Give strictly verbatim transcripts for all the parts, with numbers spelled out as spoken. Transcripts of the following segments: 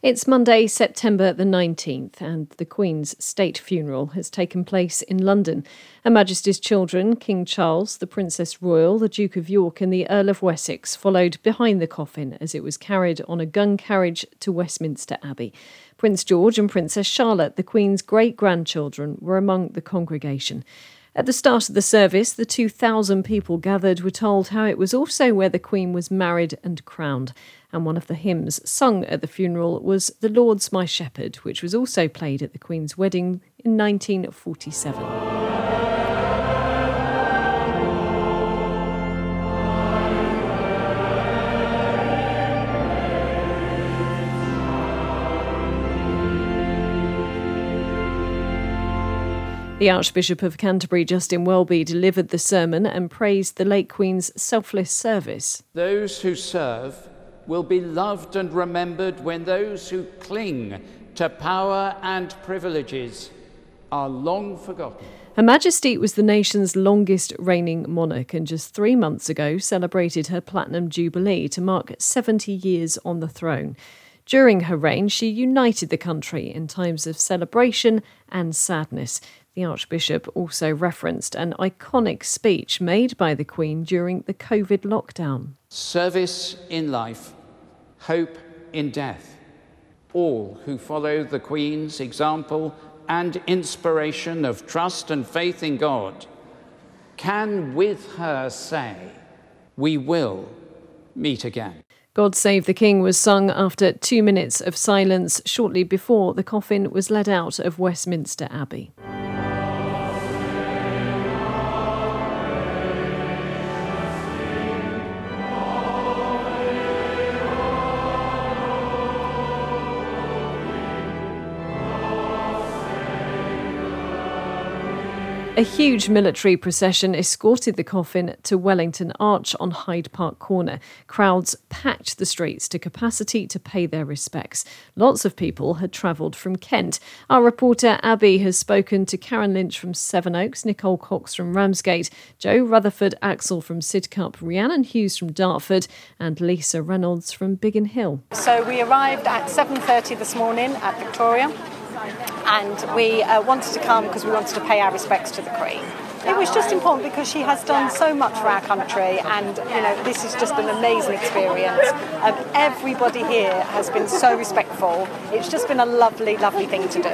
It's Monday, September the nineteenth, and the Queen's state funeral has taken place in London. Her Majesty's children, King Charles, the Princess Royal, the Duke of York and the Earl of Wessex followed behind the coffin as it was carried on a gun carriage to Westminster Abbey. Prince George and Princess Charlotte, the Queen's great-grandchildren, were among the congregation. At the start of the service, the two thousand people gathered were told how it was also where the Queen was married and crowned. And one of the hymns sung at the funeral was "The Lord's My Shepherd," which was also played at the Queen's wedding in nineteen forty-seven. The Archbishop of Canterbury, Justin Welby, delivered the sermon and praised the late Queen's selfless service. Those who serve will be loved and remembered when those who cling to power and privileges are long forgotten. Her Majesty was the nation's longest reigning monarch and just three months ago celebrated her Platinum Jubilee to mark seventy years on the throne. During her reign, she united the country in times of celebration and sadness. The Archbishop also referenced an iconic speech made by the Queen during the COVID lockdown. Service in life, hope in death. All who follow the Queen's example and inspiration of trust and faith in God can with her say, "We will meet again." God Save the King was sung after two minutes of silence shortly before the coffin was led out of Westminster Abbey. A huge military procession escorted the coffin to Wellington Arch on Hyde Park Corner. Crowds packed the streets to capacity to pay their respects. Lots of people had travelled from Kent. Our reporter Abby has spoken to Karen Lynch from Sevenoaks, Nicole Cox from Ramsgate, Joe Rutherford Axel from Sidcup, Rhiannon Hughes from Dartford and Lisa Reynolds from Biggin Hill. So we arrived at seven thirty this morning at Victoria. And we uh, wanted to come because we wanted to pay our respects to the Queen. It was just important because she has done so much for our country, and you know this is just an amazing experience. Um, everybody here has been so respectful. It's just been a lovely, lovely thing to do.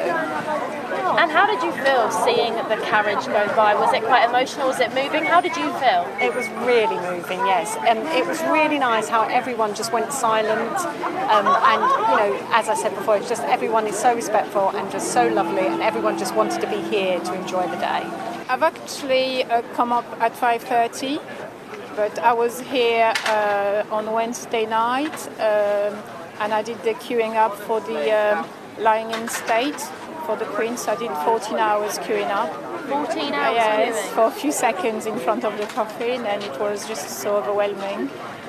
And how did you feel seeing the carriage go by? Was it quite emotional? Was it moving? How did you feel? It was really moving, yes. And it was really nice how everyone just went silent. Um, and, you know, as I said before, it's just everyone is so respectful and just so lovely, and everyone just wanted to be here to enjoy the day. I've actually uh, come up at five thirty, but I was here uh, on Wednesday night, um, and I did the queuing up for the um, lying in state for the Queen, so I did fourteen hours queuing up. fourteen hours uh, Yes, queuing? for a few seconds in front of the coffin, and it was just so overwhelming.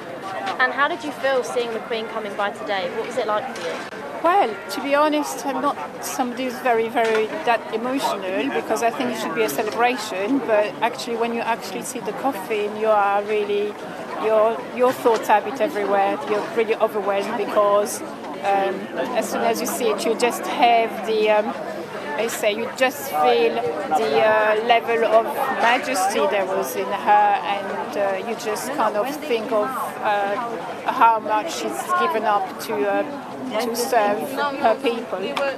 And how did you feel seeing the Queen coming by today? What was it like for you? Well, to be honest, I'm not somebody who's very, very that emotional, because I think it should be a celebration. But actually, when you actually see the coffin, you are really, your your thoughts are a bit everywhere. You're really overwhelmed because um, as soon as you see it, you just have the, um, I say, you just feel the uh, level of majesty there was in her, and uh, you just kind of think of uh, how much she's given up to. Uh, to serve her people.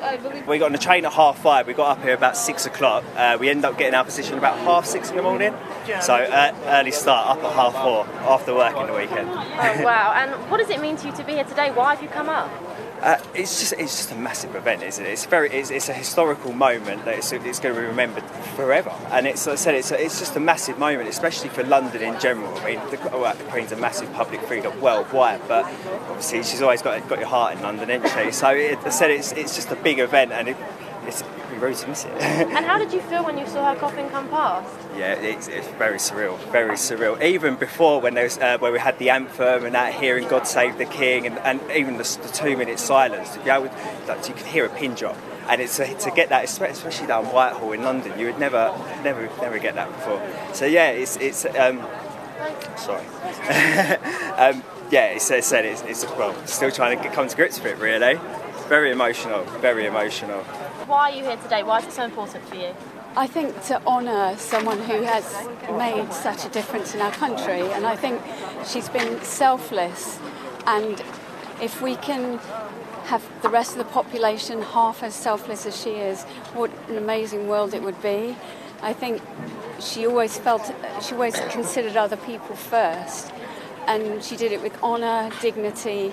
We got on the train at half five, we got up here about six o'clock. Uh, we ended up getting our position about half six in the morning. So uh, early start, up at half four, after work in the weekend. Oh wow, and what does it mean to you to be here today? Why have you come up? Uh, it's just it's just a massive event, isn't it? It's very it's, it's a historical moment that it's, it's going to be remembered forever. And it's like I said, it's it's just a massive moment, especially for London in general. I mean, the, well, the Queen's a massive public figure worldwide, but obviously she's always got got your heart in London, isn't she? So it, I said it's it's just a big event, and it, it's we really miss it. And how did you feel when you saw her coffin come past? Yeah, it's, it's very surreal, very surreal. Even before, when there was, uh, where we had the anthem and that, hearing "God Save the King," and, and even the, the two-minute silence, to be able, like, you could hear a pin drop, and it's a, to get that, especially down Whitehall in London, you would never, never, never get that before. So yeah, it's it's um, sorry, um, yeah, it's, it's, it's, it's well, still trying to get, come to grips with it, really. Very emotional, very emotional. Why are you here today? Why is it so important for you? I think to honour someone who has made such a difference in our country, and I think she's been selfless, and if we can have the rest of the population half as selfless as she is, what an amazing world it would be. I think she always felt, she always considered other people first, and she did it with honour, dignity,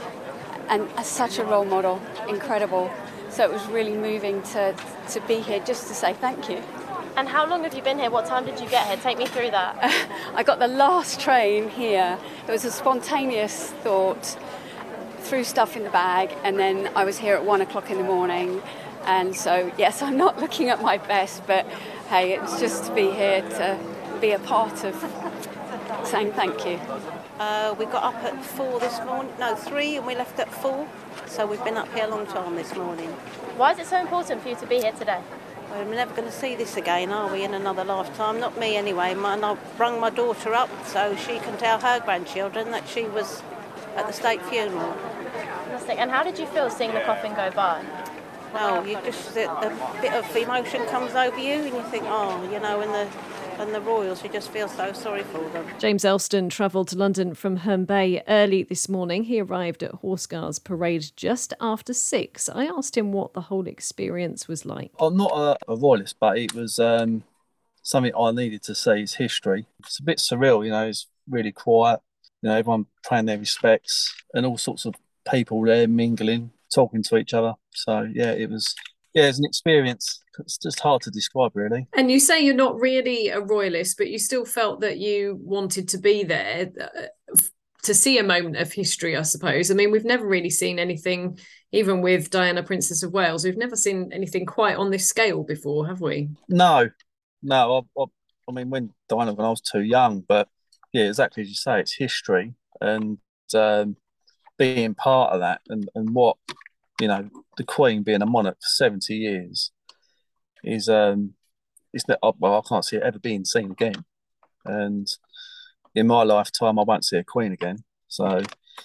and as such a role model. Incredible. So it was really moving to, to be here just to say thank you. And how long have you been here? What time did you get here? Take me through that. I got the last train here. It was a spontaneous thought, threw stuff in the bag, and then I was here at one o'clock in the morning. And so, yes, I'm not looking at my best, but hey, it's just to be here to be a part of saying thank you. Uh, we got up at four this morning, no, three, and we left at four. So we've been up here a long time this morning. Why is it so important for you to be here today? Well, we're never going to see this again, are we, in another lifetime? Not me anyway. My, and I've rung my daughter up so she can tell her grandchildren that she was at the state funeral. Fantastic. And how did you feel seeing the coffin go by? Well, you just, a, a bit of emotion comes over you and you think, oh, you know, and the and the royals, you just feel so sorry for them. James Elston travelled to London from Herne Bay early this morning. He arrived at Horse Guards Parade just after six. I asked him what the whole experience was like. I'm not a, a royalist, but it was um, something I needed to see. It's history. It's a bit surreal, you know, it's really quiet. You know, everyone paying their respects and all sorts of people there mingling, talking to each other. So, yeah, it was... Yeah, it's an experience. It's just hard to describe, really. And you say you're not really a royalist, but you still felt that you wanted to be there uh, to see a moment of history, I suppose. I mean, we've never really seen anything, even with Diana, Princess of Wales, we've never seen anything quite on this scale before, have we? No, no. I, I, I mean, when Diana, when I was too young, but yeah, exactly as you say, it's history, and um, being part of that, and, and what, you know, the Queen being a monarch for seventy years is, um, it's not, well, I can't see it ever being seen again. And in my lifetime, I won't see a Queen again. So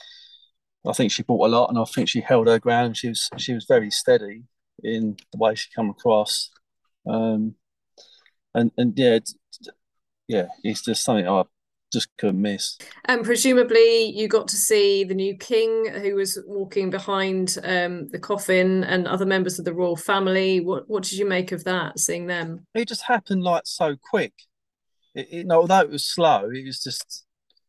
I think she brought a lot, and I think she held her ground. She was, she was very steady in the way she come across. Um, and, and yeah, it's, yeah, it's just something I just couldn't miss. And presumably you got to see the new king who was walking behind um, the coffin, and other members of the royal family. What what did you make of that, seeing them? It just happened like so quick. It, it, although it was slow, it was just,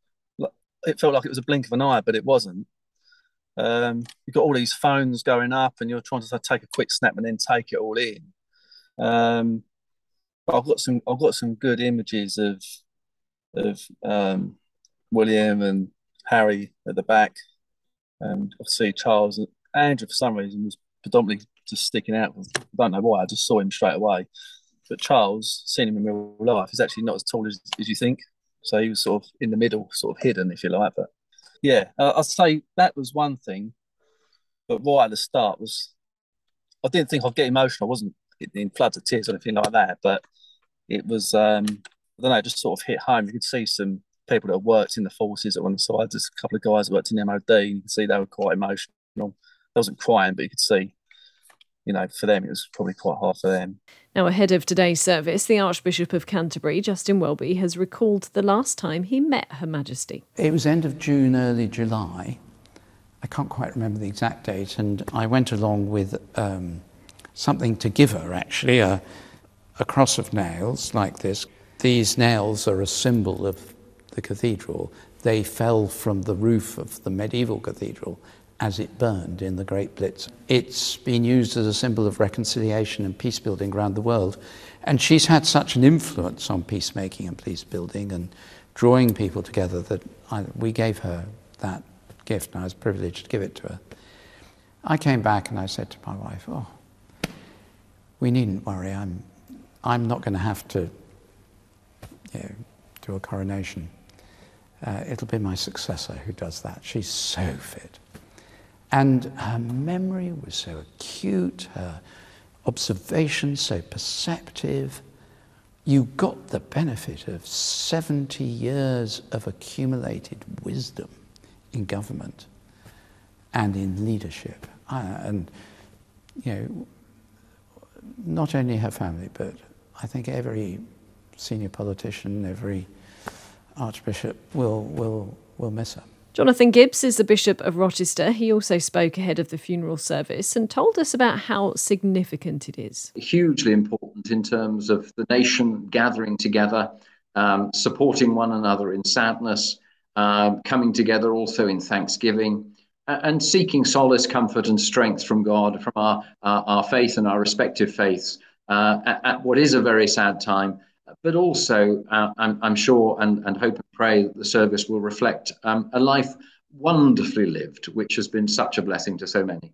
it felt like it was a blink of an eye, but it wasn't. Um, you've got all these phones going up and you're trying to take a quick snap and then take it all in. Um, but I've got some I've got some good images of of um, William and Harry at the back, and obviously Charles. Andrew, for some reason, was predominantly just sticking out. I don't know why, I just saw him straight away. But Charles, seeing him in real life, is actually not as tall as, as you think. So he was sort of in the middle, sort of hidden, if you like. But yeah, uh, I'd say that was one thing. But right at the start was, I didn't think I'd get emotional. I wasn't in floods of tears or anything like that. But it was, um, I don't know, it just sort of hit home. You could see some people that worked in the forces at one side. There's a couple of guys that worked in the M O D. You could see they were quite emotional. I wasn't crying, but you could see, you know, for them, it was probably quite hard for them. Now, ahead of today's service, the Archbishop of Canterbury, Justin Welby, has recalled the last time he met Her Majesty. It was end of June, early July. I can't quite remember the exact date, and I went along with um, something to give her, actually, a, a cross of nails like this. These nails are a symbol of the cathedral. They fell from the roof of the medieval cathedral as it burned in the Great Blitz. It's been used as a symbol of reconciliation and peace building around the world. And she's had such an influence on peacemaking and peace building and drawing people together that I, we gave her that gift, and I was privileged to give it to her. I came back and I said to my wife, oh, we needn't worry. I'm, I'm not going to have to you know, do a coronation. Uh, it'll be my successor who does that. She's so fit. And her memory was so acute, her observation so perceptive. You got the benefit of seventy years of accumulated wisdom in government and in leadership. Uh, and, you know, not only her family, but I think every senior politician, every archbishop will will will miss her. Jonathan Gibbs is the Bishop of Rochester. He also spoke ahead of the funeral service and told us about how significant it is. Hugely important in terms of the nation gathering together, um, supporting one another in sadness, uh, coming together also in thanksgiving, uh, and seeking solace, comfort and strength from God, from our, our, our faith and our respective faiths uh, at, at what is a very sad time. But also, uh, I'm, I'm sure and, and hope and pray that the service will reflect um, a life wonderfully lived, which has been such a blessing to so many.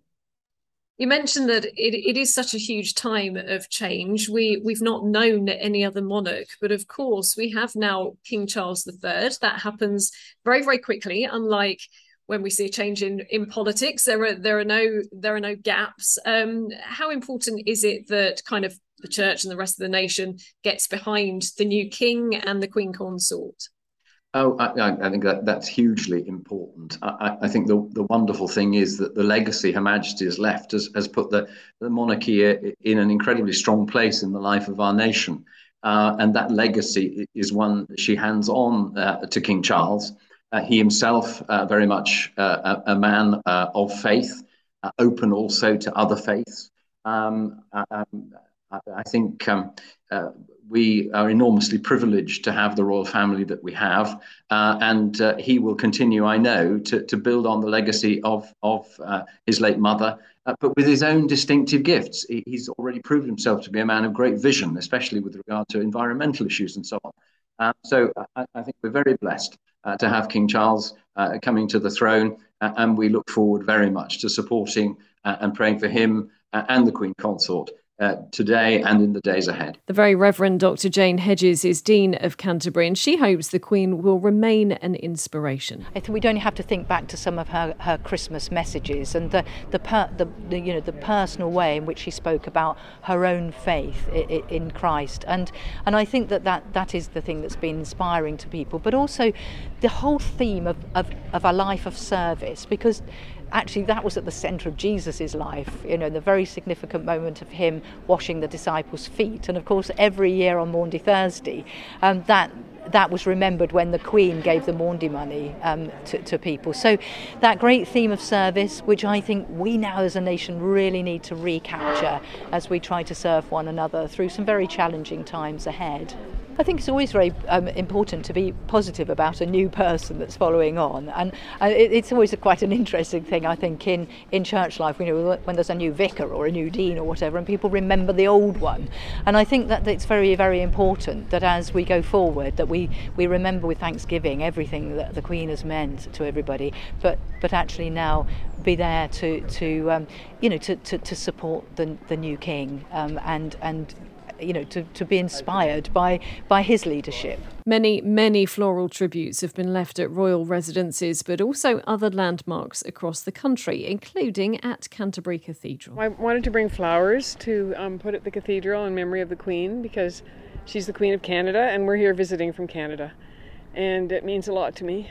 You mentioned that it, it is such a huge time of change. We, we've not known any other monarch, but of course we have now King Charles the Third. That happens very, very quickly, unlike when we see a change in, in politics. There are there are no there are no gaps. Um, how important is it that kind of the church and the rest of the nation gets behind the new king and the Queen Consort? Oh, I, I think that that's hugely important. I, I think the, the wonderful thing is that the legacy Her Majesty has left has, has put the, the monarchy in an incredibly strong place in the life of our nation. Uh, and that legacy is one that she hands on uh, to King Charles. Uh, he himself, uh, very much uh, a, a man uh, of faith, uh, open also to other faiths. Um, um, I think um, uh, we are enormously privileged to have the royal family that we have, uh, and uh, he will continue, I know, to, to build on the legacy of, of uh, his late mother, uh, but with his own distinctive gifts. He, he's already proven himself to be a man of great vision, especially with regard to environmental issues and so on. Uh, so I, I think we're very blessed uh, to have King Charles uh, coming to the throne, uh, and we look forward very much to supporting uh, and praying for him uh, and the Queen Consort Uh, today and in the days ahead. The Very Reverend Doctor Jane Hedges is Dean of Canterbury, and she hopes the Queen will remain an inspiration. I think we'd only have to think back to some of her, her Christmas messages and the the, per, the the you know the personal way in which she spoke about her own faith in, in Christ, and and I think that, that that is the thing that's been inspiring to people, but also the whole theme of of, of a life of service, because actually that was at the centre of Jesus's life, you know, the very significant moment of him washing the disciples' feet. And of course, every year on Maundy Thursday, um, that that was remembered when the Queen gave the Maundy money um, to, to people. So that great theme of service, which I think we now as a nation really need to recapture as we try to serve one another through some very challenging times ahead. I think it's always very um, important to be positive about a new person that's following on, and uh, it, it's always a, quite an interesting thing, I think, in, in church life, you know, when there's a new vicar or a new dean or whatever, and people remember the old one. And I think that it's very, very important that as we go forward, that we, we remember with thanksgiving everything that the Queen has meant to everybody, but but actually now be there to to um, you know to, to, to support the the new king um, and and. you know, to, to be inspired by by his leadership. Many, many floral tributes have been left at royal residences, but also other landmarks across the country, including at Canterbury Cathedral. I wanted to bring flowers to um, put at the cathedral in memory of the Queen, because she's the Queen of Canada and we're here visiting from Canada. And it means a lot to me.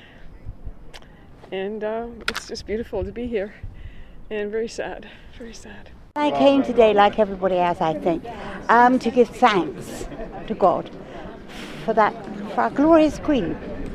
And uh, it's just beautiful to be here. And very sad, very sad. I came today, like everybody else, I think, um, to give thanks to God for that, for our glorious Queen.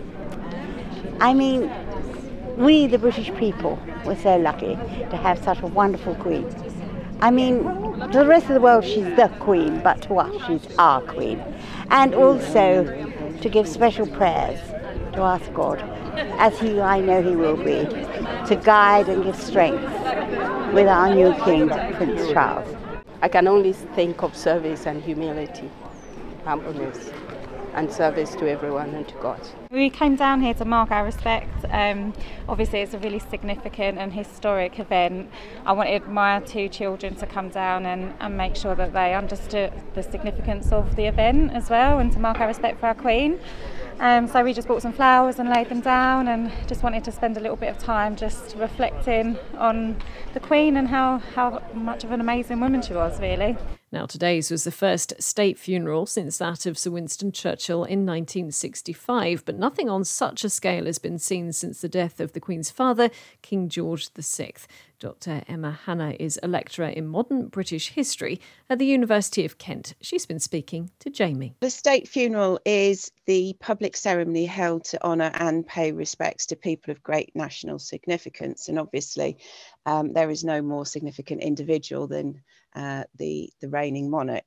I mean, we, the British people, were so lucky to have such a wonderful Queen. I mean, to the rest of the world, she's the Queen, but to us, she's our Queen. And also to give special prayers to ask God, as he, I know he will be, to guide and give strength with our new King, Prince Charles. I can only think of service and humility, humbleness, and service to everyone and to God. We came down here to mark our respect. Um, obviously it's a really significant and historic event. I wanted my two children to come down and, and make sure that they understood the significance of the event as well, and to mark our respect for our Queen. Um, so we just bought some flowers and laid them down, and just wanted to spend a little bit of time just reflecting on the Queen and how, how much of an amazing woman she was, really. Now, today's was the first state funeral since that of Sir Winston Churchill in nineteen sixty-five, but nothing on such a scale has been seen since the death of the Queen's father, King George the Sixth. Doctor Emma Hanna is a lecturer in modern British history at the University of Kent. She's been speaking to Jamie. The state funeral is the public ceremony held to honour and pay respects to people of great national significance. And obviously, um, there is no more significant individual than uh, the, the reigning monarch.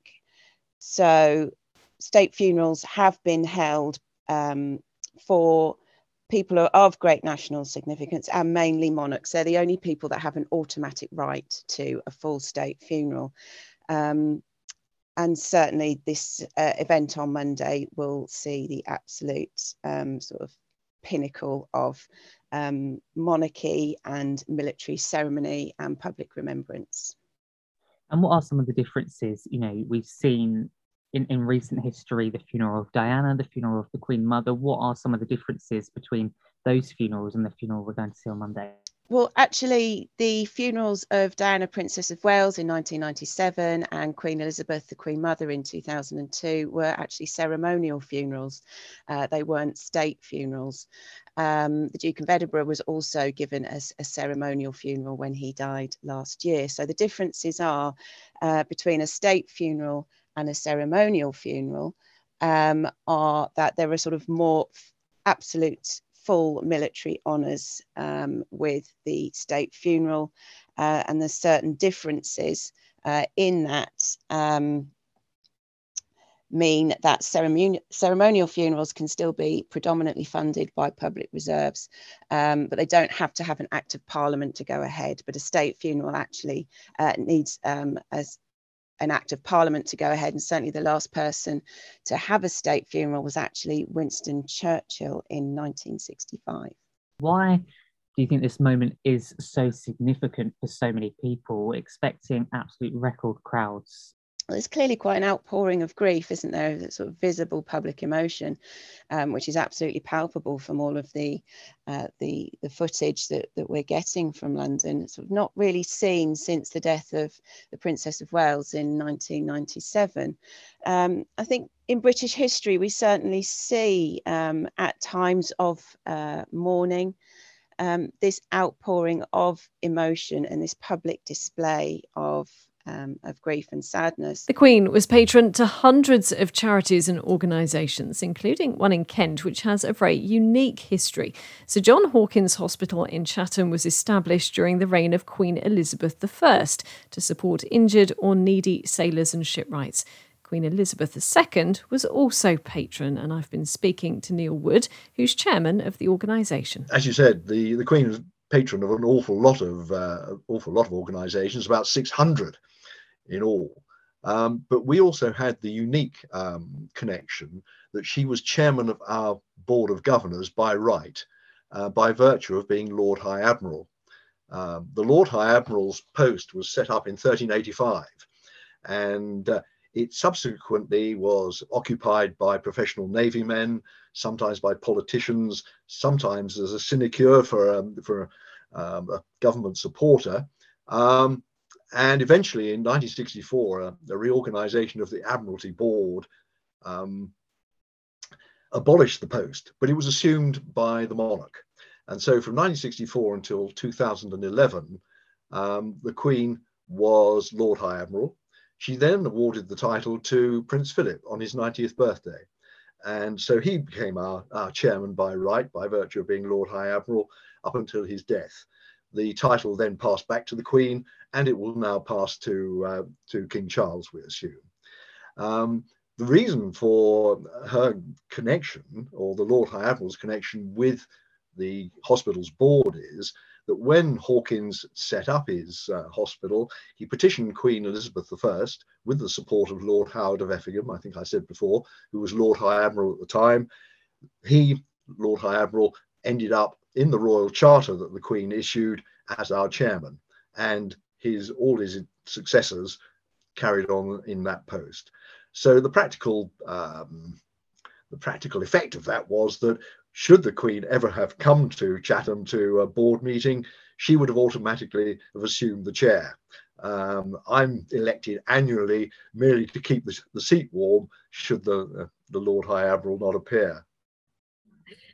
So state funerals have been held um, for people of great national significance and mainly monarchs. They're the only people that have an automatic right to a full state funeral. Um, and certainly this uh, event on Monday will see the absolute um, sort of pinnacle of um, monarchy and military ceremony and public remembrance. And what are some of the differences? You know, we've seen In, in recent history, the funeral of Diana, the funeral of the Queen Mother. What are some of the differences between those funerals and the funeral we're going to see on Monday? Well, actually, the funerals of Diana, Princess of Wales in nineteen ninety-seven and Queen Elizabeth, the Queen Mother in two thousand two were actually ceremonial funerals. Uh, they weren't state funerals. Um, the Duke of Edinburgh was also given a, a ceremonial funeral when he died last year. So the differences are uh, between a state funeral and a ceremonial funeral um, are that there are sort of more absolute full military honours um, with the state funeral, uh, and there's certain differences uh, in that um, mean that ceremonial, ceremonial funerals can still be predominantly funded by public reserves, um, but they don't have to have an act of parliament to go ahead. But a state funeral actually uh, needs um, as an act of parliament to go ahead, and certainly the last person to have a state funeral was actually Winston Churchill in nineteen sixty-five. Why do you think this moment is so significant for so many people, expecting absolute record crowds? Well, there's clearly quite an outpouring of grief, isn't there? That sort of visible public emotion, um, which is absolutely palpable from all of the uh, the, the footage that, that we're getting from London. It's sort of not really seen since the death of the Princess of Wales in nineteen ninety-seven. Um, I think in British history, we certainly see um, at times of uh, mourning, um, this outpouring of emotion and this public display of Um, of grief and sadness. The Queen was patron to hundreds of charities and organisations, including one in Kent, which has a very unique history. Sir John Hawkins Hospital in Chatham was established during the reign of Queen Elizabeth the First to support injured or needy sailors and shipwrights. Queen Elizabeth the Second was also patron, and I've been speaking to Neil Wood, who's chairman of the organisation. As you said, the, the Queen was patron of an awful lot of uh, awful lot of organisations, about six hundred in all. Um, but we also had the unique um, connection that she was chairman of our Board of Governors by right, uh, by virtue of being Lord High Admiral. Um, the Lord High Admiral's post was set up in thirteen eighty-five, and uh, it subsequently was occupied by professional Navy men, sometimes by politicians, sometimes as a sinecure for, um, for um, a government supporter. Um, And eventually in nineteen sixty-four, uh, the reorganization of the Admiralty Board um, abolished the post, but it was assumed by the monarch. And so from nineteen sixty-four until two thousand eleven, um, the Queen was Lord High Admiral. She then awarded the title to Prince Philip on his ninetieth birthday. And so he became our, our chairman by right, by virtue of being Lord High Admiral, up until his death. The title then passed back to the Queen, and it will now pass to uh, to King Charles, we assume. Um, the reason for her connection, or the Lord High Admiral's connection with the hospital's board, is that when Hawkins set up his uh, hospital, he petitioned Queen Elizabeth the First with the support of Lord Howard of Effingham, I think I said before, who was Lord High Admiral at the time. He, Lord High Admiral, ended up in the Royal Charter that the Queen issued as our chairman, and his all his successors carried on in that post. So the practical um, the practical effect of that was that should the Queen ever have come to Chatham to a board meeting, she would have automatically have assumed the chair. Um, I'm elected annually merely to keep the, the seat warm should the, uh, the Lord High Admiral not appear.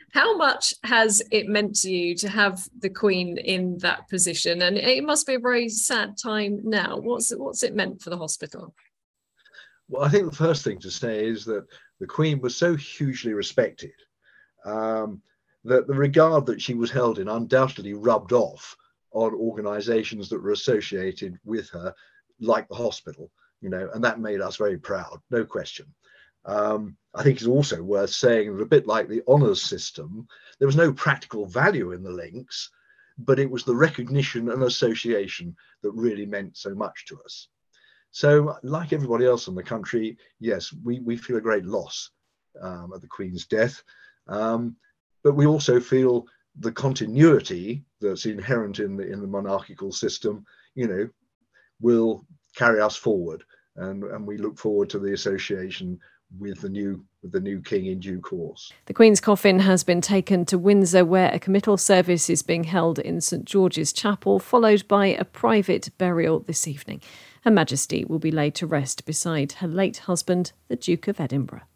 How much has it meant to you to have the Queen in that position? And it must be a very sad time now. What's what's it meant for the hospital? Well, I think the first thing to say is that the Queen was so hugely respected um, that the regard that she was held in undoubtedly rubbed off on organisations that were associated with her, like the hospital, you know, and that made us very proud, no question. Um, I think it's also worth saying that a bit like the honours system, there was no practical value in the links, but it was the recognition and association that really meant so much to us. So like everybody else in the country, yes, we, we feel a great loss um, at the Queen's death, um, but we also feel the continuity that's inherent in the, in the monarchical system, you know, will carry us forward. And, and we look forward to the association with the new with the new king in due course. The Queen's coffin has been taken to Windsor, where a committal service is being held in St George's Chapel, followed by a private burial this evening. Her Majesty will be laid to rest beside her late husband, the Duke of Edinburgh.